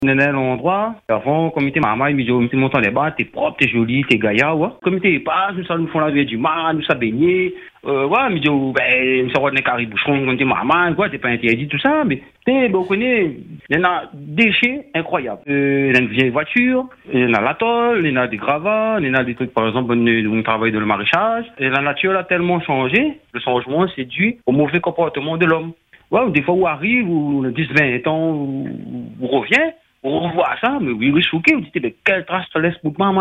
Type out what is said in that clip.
On est à l'endroit, avant, comme il était maman, il me dit, tu montes les bas, t'es propre, t'es joli, t'es gaillard, ouais. Comme il était pas, nous, ça nous font la vie du mal, nous, ça baigner. Ouais, il me dit, ben, ça va être un caribouchon, quand t'es maman, quoi, t'es pas interdit, tout ça, mais, ben, on connaît, il y en a des déchets incroyables. Il y a une vieille voiture, il y en a la tôle, il y en a des gravats, il y en a des trucs, par exemple, on travaille dans le maraîchage. Et la nature a tellement changé, le changement, c'est dû au mauvais comportement de l'homme. Ouais, des fois, où arrive, ou 10, 20 ans, où revient, on revoit ça, mais oui, choqué, vous dites, mais quelle trace ça laisse pour maman?